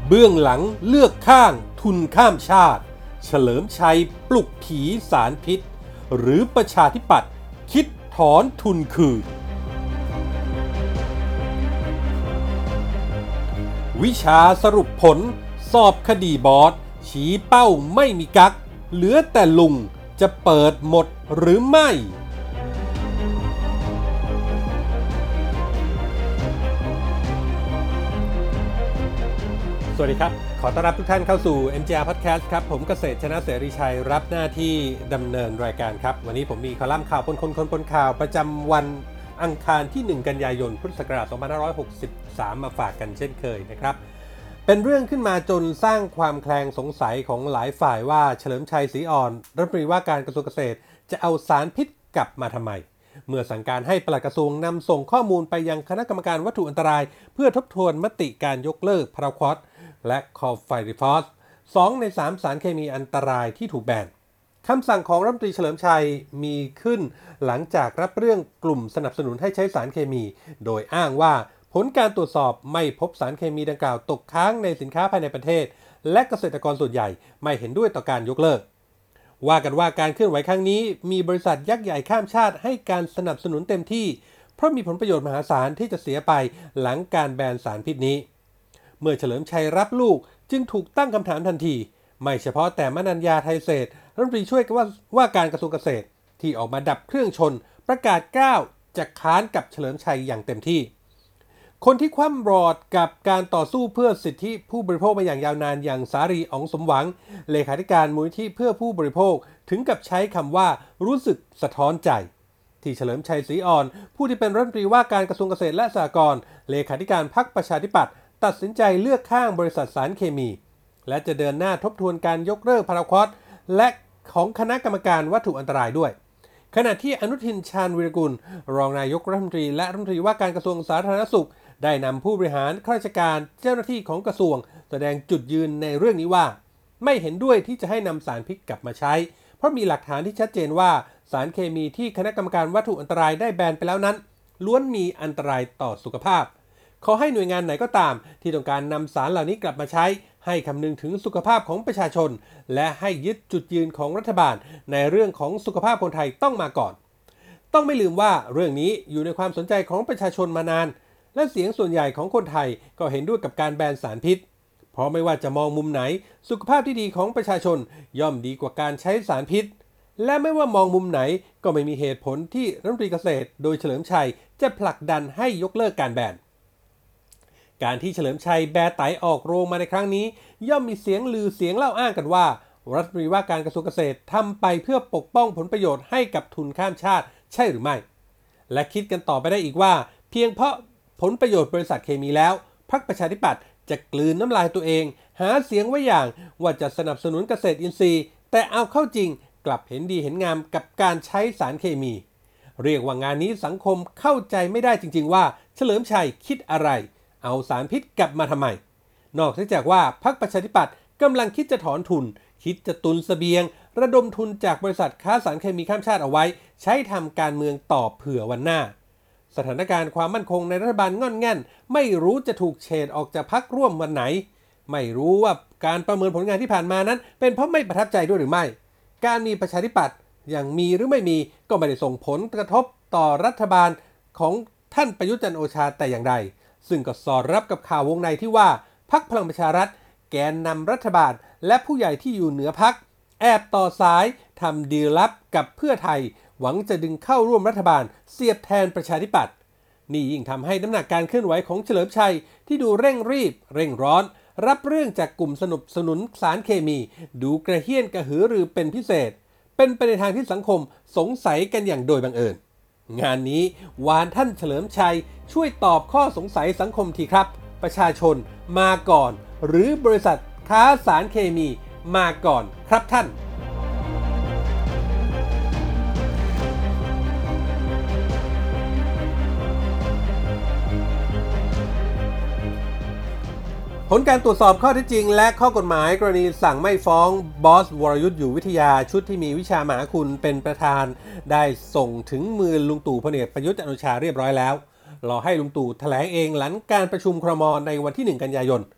เบื้องหลังเลือกข้างทุนข้ามชาติเฉลิมชัยปลุกผีสารพิษหรือประชาธิปัตย์คิดถอนทุนคืนวิชาสรุปผลสอบคดีบอสชี้เป้าไม่มีกั๊กเหลือแต่ลุงจะเปิดหมดหรือไม่สวัสดีครับขอต้อนรับทุกท่านเข้าสู่ MGR Podcast ครับผมเกษตรชนะเสรีชัยรับหน้าที่ดำเนินรายการครับวันนี้ผมมีคอลัมน์ข่าวปนข่าวประจำวันอังคารที่1กันยายนพุทธศักราช2563มาฝากกันเช่นเคยนะครับเป็นเรื่องขึ้นมาจนสร้างความแคลงสงสัยของหลายฝ่ายว่าเฉลิมชัยศรีอ่อนรัฐมนตรีว่าการกระทรวงเกษตรจะเอาสารพิษกลับมาทำไมเมื่อสั่งการให้ปลัดกระทรวงนำส่งข้อมูลไปยังคณะกรรมการวัตถุอันตรายเพื่อทบทวนมติการยกเลิกพาราควอตและคอไฟริฟอส2ใน3สารเคมีอันตรายที่ถูกแบนคำสั่งของรัฐมนตรีเฉลิมชัยมีขึ้นหลังจากรับเรื่องกลุ่มสนับสนุนให้ใช้สารเคมีโดยอ้างว่าผลการตรวจสอบไม่พบสารเคมีดังกล่าวตกค้างในสินค้าภายในประเทศและเกษตรกรส่วนใหญ่ไม่เห็นด้วยต่อการยกเลิกว่ากันว่าการเคลื่อนไหวครั้งนี้มีบริษัทยักษ์ใหญ่ข้ามชาติให้การสนับสนุนเต็มที่เพราะมีผลประโยชน์มหาศาลที่จะเสียไปหลังการแบนสารพิษนี้เมื่อเฉลิมชัยรับลูกจึงถูกตั้งคำถามทันทีไม่เฉพาะแต่มนัญญาไทยเศรษฐ์รัฐมนตรีช่วยว่าการกระทรวงเกษตรที่ออกมาดับเครื่องชนประกาศก้าวจะค้านกับเฉลิมชัยอย่างเต็มที่คนที่คว่ำบอตรกับการต่อสู้เพื่อสิทธิผู้บริโภคมาอย่างยาวนานอย่างสารีอ๋องสมหวังเลขาธิการมูลนิธิเพื่อผู้บริโภคถึงกับใช้คำว่ารู้สึกสะท้อนใจที่เฉลิมชัยศรีอ่อนผู้ที่เป็นรัฐมนตรีว่าการกระทรวงเกษตรและสหกรณ์เลขาธิการพรรคประชาธิปัตย์ตัดสินใจเลือกข้างบริษัทสารเคมีและจะเดินหน้าทบทวนการยกเลิกพาราควอตและของคณะกรรมการวัตถุอันตรายด้วยขณะที่อนุทินชาญวิรากูลรองนายกรัฐมนตรีและรัฐมนตรีว่าการกระทรวงสาธารณสุขได้นำผู้บริหารข้าราชการเจ้าหน้าที่ของกระทรวงแสดงจุดยืนในเรื่องนี้ว่าไม่เห็นด้วยที่จะให้นำสารพิษกลับมาใช้เพราะมีหลักฐานที่ชัดเจนว่าสารเคมีที่คณะกรรมการวัตถุอันตรายได้แบนไปแล้วนั้นล้วนมีอันตรายต่อสุขภาพขอให้หน่วยงานไหนก็ตามที่ต้องการนำสารเหล่านี้กลับมาใช้ให้คำนึงถึงสุขภาพของประชาชนและให้ยึดจุดยืนของรัฐบาลในเรื่องของสุขภาพคนไทยต้องมาก่อนต้องไม่ลืมว่าเรื่องนี้อยู่ในความสนใจของประชาชนมานานและเสียงส่วนใหญ่ของคนไทยก็เห็นด้วยกับการแบนสารพิษเพราะไม่ว่าจะมองมุมไหนสุขภาพที่ดีของประชาชนย่อมดีกว่าการใช้สารพิษและไม่ว่ามองมุมไหนก็ไม่มีเหตุผลที่รัฐมนตรีเกษตรโดยเฉลิมชัยจะผลักดันให้ยกเลิกการแบนการที่เฉลิมชัยแบไตออกโรงมาในครั้งนี้ย่อมมีเสียงลือเสียงเล่าอ้างกันว่ารัฐมนตรีว่าการกระทรวงเกษตรทำไปเพื่อปกป้องผลประโยชน์ให้กับทุนข้ามชาติใช่หรือไม่และคิดกันต่อไปได้อีกว่าเพียงเพราะผลประโยชน์บริษัทเคมีแล้วพรรคประชาธิปัตย์จะกลืนน้ำลายตัวเองหาเสียงไว้อย่างว่าจะสนับสนุนเกษตรอินทรีย์แต่เอาเข้าจริงกลับเห็นดีเห็นงามกับการใช้สารเคมีเรียกว่างานนี้สังคมเข้าใจไม่ได้จริงๆว่าเฉลิมชัยคิดอะไรเอาสารพิษกลับมาทำไมนอกจากว่าพรรคประชาธิปัตย์กำลังคิดจะถอนทุนคิดจะตุนเสบียงระดมทุนจากบริษัทค้าสารเคมีข้ามชาติเอาไว้ใช้ทำการเมืองต่อเผื่อวันหน้าสถานการณ์ความมั่นคงในรัฐบาลง่อนแง่นไม่รู้จะถูกเฉดออกจากพรรคร่วมวันไหนไม่รู้ว่าการประเมินผลงานที่ผ่านมานั้นเป็นเพราะไม่ประทับใจด้วยหรือไม่การมีประชาธิปัตย์อย่างมีหรือไม่มีก็ไม่ได้ส่งผลกระทบต่อรัฐบาลของท่านประยุทธ์จันทร์โอชาแต่อย่างใดซึ่งก็สอดรับกับข่าววงในที่ว่าพรรคพลังประชารัฐแกนนำรัฐบาลและผู้ใหญ่ที่อยู่เหนือพรรคแอบต่อสายทำดีลลับกับเพื่อไทยหวังจะดึงเข้าร่วมรัฐบาลเสียบแทนประชาธิปัตย์นี่ยิ่งทำให้น้ำหนักการเคลื่อนไหวของเฉลิมชัยที่ดูเร่งรีบเร่งร้อนรับเรื่องจากกลุ่มสนับสนุนสารเคมีดูกระเฮี้ยนกระหือรือเป็นพิเศษเป็นไปในทางที่สังคมสงสัยกันอย่างโดยบังเอิญงานนี้วานท่านเฉลิมชัยช่วยตอบข้อสงสัยสังคมทีครับประชาชนมาก่อนหรือบริษัทค้าสารเคมีมาก่อนครับท่านผลการตรวจสอบข้อเท็จจริงและข้อกฎหมายกรณีสั่งไม่ฟ้องบอสวรยุทธ์อยู่วิทยาชุดที่มีวิชามหาคุณเป็นประธานได้ส่งถึงมือลุงตู่พลเอกประยุทธ์จันทร์โอชาเรียบร้อยแล้วรอให้ลุงตู่แถลงเองหลังการประชุมครม.ในวันที่1กันยายน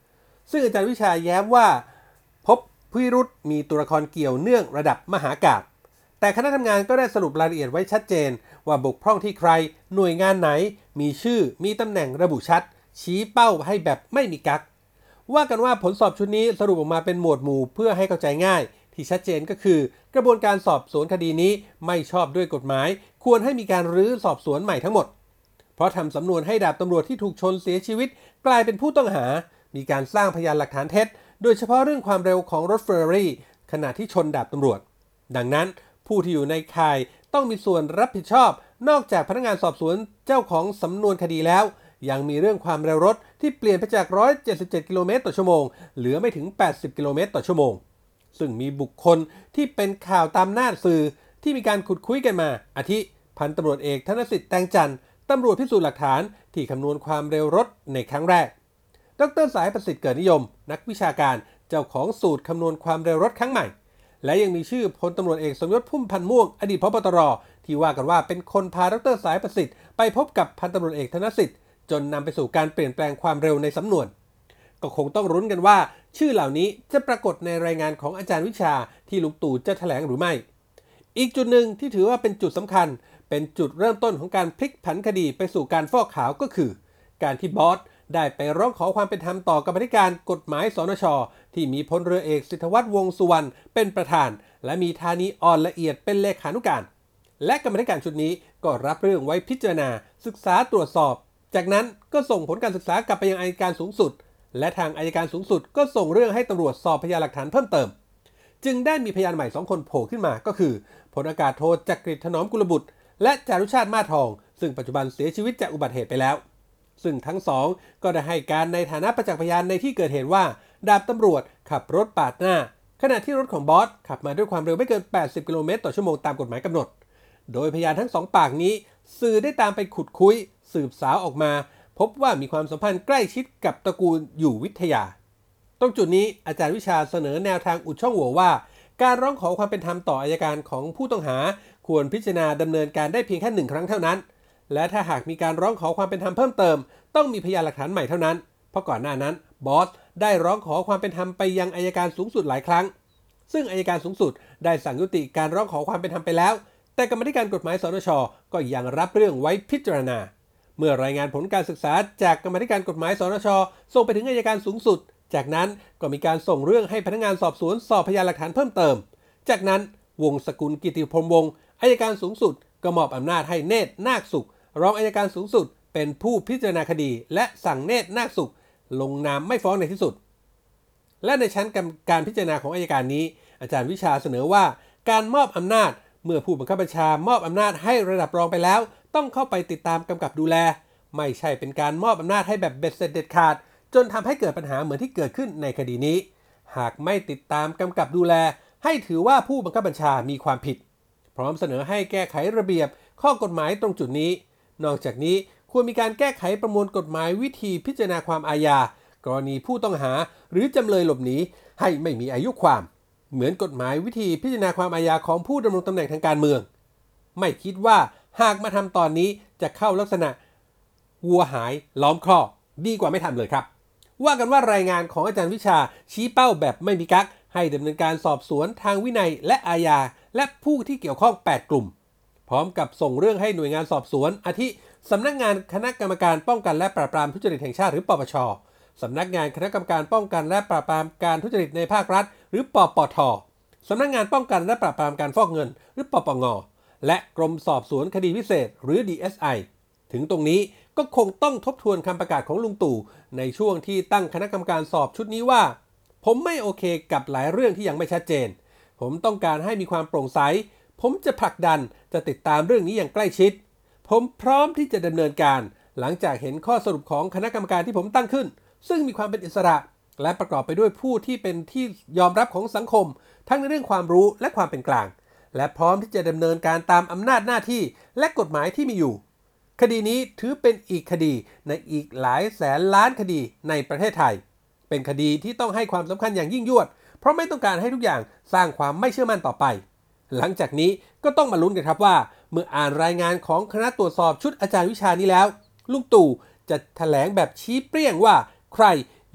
ซึ่งอาจารย์วิชาแย้มว่าพบพิรุธมีตัวละครเกี่ยวเนื่องระดับมหากาพย์แต่คณะทำงานก็ได้สรุปรายละเอียดไว้ชัดเจนว่าบกพร่องที่ใครหน่วยงานไหนมีชื่อมีตำแหน่งระบุชัดชี้เป้าให้แบบไม่มีกั๊กว่ากันว่าผลสอบชุดนี้สรุปออกมาเป็นหมวดหมู่เพื่อให้เข้าใจง่ายที่ชัดเจนก็คือกระบวนการสอบสวนคดีนี้ไม่ชอบด้วยกฎหมายควรให้มีการรื้อสอบสวนใหม่ทั้งหมดเพราะทำสำนวนให้ดาบตำรวจที่ถูกชนเสียชีวิตกลายเป็นผู้ต้องหามีการสร้างพยานหลักฐานเท็จโดยเฉพาะเรื่องความเร็วของรถเฟอร์รารี่ขณะที่ชนดาบตำรวจดังนั้นผู้ที่อยู่ในข่ายต้องมีส่วนรับผิดชอบนอกจากพนักงานสอบสวนเจ้าของสำนวนคดีแล้วยังมีเรื่องความเร็วรถที่เปลี่ยนไปจาก177กิโลเมตรต่อชั่วโมงเหลือไม่ถึง80กิโลเมตรต่อชั่วโมงซึ่งมีบุคคลที่เป็นข่าวตามหน้าสื่อที่มีการขุดคุยกันมาอาทิพันตำรวจเอกธนสิทธิ์แตงจันทร์ตำรวจพิสูจน์หลักฐานที่คำนวณความเร็วรถในครั้งแรกดร.สายประสิทธิ์เกิดนิยมนักวิชาการเจ้าของสูตรคำนวณความเร็วรถครั้งใหม่และยังมีชื่อพลตำรวจเอกสมยศพุ่มพันธ์ม่วงอดีตผบ.ตร.ที่ว่ากันว่าเป็นคนพาดร.สายประสิทธิ์ไปพบกับพันตำรวจเอกธนสิทธิ์จนนำไปสู่การเปลี่ยนแปลงความเร็วในสำนวนก็คงต้องรุ้นกันว่าชื่อเหล่านี้จะปรากฏในรายงานของอาจารย์วิชาที่ลุงตู่จะแถลงหรือไม่อีกจุดหนึ่งที่ถือว่าเป็นจุดสำคัญเป็นจุดเริ่มต้นของการพลิกผันคดีไปสู่การฟอกขาวก็คือการที่บอสได้ไปร้องขอความเป็นธรรมต่อกรรมาธิการกฎหมายสนช.ที่มีพลเรือเอกสิทธวัฒน์วงษ์สุวรรณเป็นประธานและมีธานีอ่อนละเอียดเป็นเลขานุการและกรรมาธิการชุดนี้ก็รับเรื่องไว้พิจารณาศึกษาตรวจสอบจากนั้นก็ส่งผลการศึกษากลับไปยังอัยการสูงสุดและทางอัยการสูงสุดก็ส่งเรื่องให้ตำรวจสอบพยานหลักฐานเพิ่มเติมจึงได้มีพยานใหม่2คนโผล่ขึ้นมาก็คือพลอากาศโทจักริดถนอมกุลบุตรและจารุชาติมาทองซึ่งปัจจุบันเสียชีวิตจากอุบัติเหตุไปแล้วซึ่งทั้งสองก็ได้ให้การในฐานะประจักษ์พยานในที่เกิดเหตุว่าดาบตำรวจขับรถปาดหน้าขณะที่รถของบอสขับมาด้วยความเร็วไม่เกิน80กิโลเมตรต่อชั่วโมงตามกฎหมายกำหนดโดยพยานทั้ง2ปากนี้สื่อได้ตามไปขุดคุยสืบสาวออกมาพบว่ามีความสัมพันธ์ใกล้ชิดกับตระกูลอยู่วิทยาตรงจุดนี้อาจารย์วิชาเสนอแนวทางอุดช่องโหว่ว่าการร้องขอความเป็นธรรมต่ออัยการของผู้ต้องหาควรพิจารณาดำเนินการได้เพียงแค่1ครั้งเท่านั้นและถ้าหากมีการร้องขอความเป็นธรรมเพิ่มเติมต้องมีพยานหลักฐานใหม่เท่านั้นเพราะก่อนหน้านั้นบอสได้ร้องขอความเป็นธรรมไปยังอัยการสูงสุดหลายครั้งซึ่งอัยการสูงสุดได้สั่งยุติการร้องขอความเป็นธรรมไปแล้วแต่กรรมาธิการกฎหมายสนช.ก็ยังรับเรื่องไว้พิจารณาเมื่อรายงานผลการศึกษาจากกรรมาธิการกฎหมายสนช.ส่งไปถึงอัยการสูงสุดจากนั้นก็มีการส่งเรื่องให้พนักงานสอบสวนสอบพยานหลักฐานเพิ่มเติมจากนั้นวงศ์สกุลกิติพรหมวงศ์อัยการสูงสุดก็มอบอำนาจให้เนตรนาคสุขรองอัยการสูงสุดเป็นผู้พิจารณาคดีและสั่งเนตรนาคสุขลงนามไม่ฟ้องในที่สุดและในชั้นการพิจารณาของอัยการนี้อาจารย์วิชาเสนอว่าการมอบอำนาจเมื่อผู้บังคับบัญชามอบอำนาจให้ระดับรองไปแล้วต้องเข้าไปติดตามกำกับดูแลไม่ใช่เป็นการมอบอำนาจให้แบบเบ็ดเสร็จเด็ดขาดจนทำให้เกิดปัญหาเหมือนที่เกิดขึ้นในคดีนี้หากไม่ติดตามกำกับดูแลให้ถือว่าผู้บังคับบัญชามีความผิดพร้อมเสนอให้แก้ไขระเบียบข้อกฎหมายตรงจุดนี้นอกจากนี้ควรมีการแก้ไขประมวลกฎหมายวิธีพิจารณาความอาญากรณีผู้ต้องหาหรือจำเลยหลบหนีให้ไม่มีอายุความเหมือนกฎหมายวิธีพิจารณาความอาญาของผู้ดำรงตำแหน่งทางการเมืองไม่คิดว่าหากมาทำตอนนี้จะเข้าลักษณะวัวหายล้อมคอกดีกว่าไม่ทำเลยครับว่ากันว่ารายงานของอาจารย์วิชาชี้เป้าแบบไม่มีกั๊กให้ดำเนินการสอบสวนทางวินัยและอาญาและผู้ที่เกี่ยวข้อง8กลุ่มพร้อมกับส่งเรื่องให้หน่วยงานสอบสวนอาทิสำนักงานคณะกรรมการป้องกันและปราบปรามทุจริตแห่งชาติหรือปปช.สำนักงานคณะกรรมการป้องกันและปราบปรามการทุจริตในภาครัฐหรือปปท.สำนักงานป้องกันและปราบปรามการฟอกเงินหรือปปง.และกรมสอบสวนคดีพิเศษหรือ DSI ถึงตรงนี้ก็คงต้องทบทวนคำประกาศของลุงตู่ในช่วงที่ตั้งคณะกรรมการสอบชุดนี้ว่าผมไม่โอเคกับหลายเรื่องที่ยังไม่ชัดเจนผมต้องการให้มีความโปร่งใสผมจะผลักดันจะติดตามเรื่องนี้อย่างใกล้ชิดผมพร้อมที่จะดำเนินการหลังจากเห็นข้อสรุปของคณะกรรมการที่ผมตั้งขึ้นซึ่งมีความเป็นอิสระและประกอบไปด้วยผู้ที่เป็นที่ยอมรับของสังคมทั้งในเรื่องความรู้และความเป็นกลางและพร้อมที่จะดำเนินการตามอำนาจหน้าที่และกฎหมายที่มีอยู่คดีนี้ถือเป็นอีกคดีในอีกหลายแสนล้านคดีในประเทศไทยเป็นคดีที่ต้องให้ความสำคัญอย่างยิ่งยวดเพราะไม่ต้องการให้ทุกอย่างสร้างความไม่เชื่อมั่นต่อไปหลังจากนี้ก็ต้องมาลุ้นกันครับว่าเมื่ออ่านรายงานของคณะตรวจสอบชุดอาจารย์วิชานี้แล้วลุงตู่จะแถลงแบบชี้เปรี้ยงว่าใคร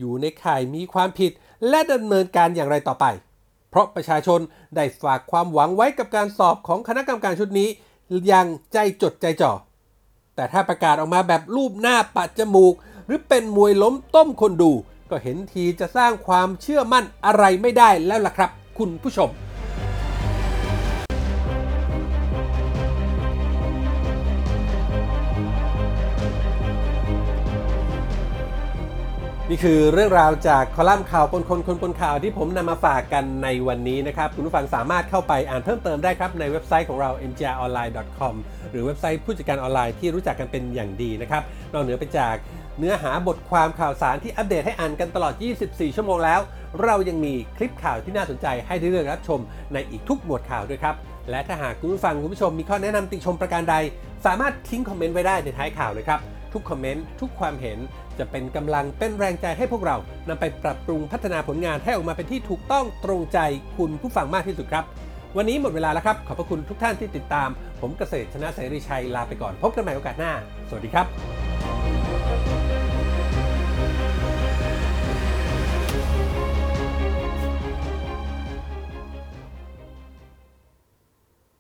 อยู่ในข่ายมีความผิดและดำเนินการอย่างไรต่อไปเพราะประชาชนได้ฝากความหวังไว้กับการสอบของคณะกรรมการชุดนี้อย่างใจจดใจจ่อแต่ถ้าประกาศออกมาแบบรูปหน้าปะจมูกหรือเป็นมวยล้มต้มคนดูก็เห็นทีจะสร้างความเชื่อมั่นอะไรไม่ได้แล้วล่ะครับคุณผู้ชมนี่คือเรื่องราวจากคอลัมน์ข่าวปนคนคนปนข่าวที่ผมนำมาฝากกันในวันนี้นะครับคุณผู้ฟังสามารถเข้าไปอ่านเพิ่มเติมได้ครับในเว็บไซต์ของเรา mgronline.com หรือเว็บไซต์ผู้จัดการออนไลน์ที่รู้จักกันเป็นอย่างดีนะครับนอกเหนือไปจากเนื้อหาบทความข่าวสารที่อัปเดตให้อ่านกันตลอด 24 ชั่วโมงแล้วเรายังมีคลิปข่าวที่น่าสนใจให้ได้เลือกรับชมในอีกทุกหมวดข่าวด้วยครับและถ้าหากคุณผู้ฟังคุณผู้ชมมีข้อแนะนำติชมประการใดสามารถทิ้งคอมเมนต์ไว้ได้ในท้ายข่าวเลยครับทุกคอมเมนต์ทุกความเห็นจะเป็นกำลังเป็นแรงใจให้พวกเรานำไปปรับปรุงพัฒนาผลงานให้ออกมาเป็นที่ถูกต้องตรงใจคุณผู้ฟังมากที่สุดครับวันนี้หมดเวลาแล้วครับขอบพระคุณทุกท่านที่ติดตามผมเกษตรชนะเสรีชัยลาไปก่อนพบกันใหม่โอกาสหน้าสวัสดีครับ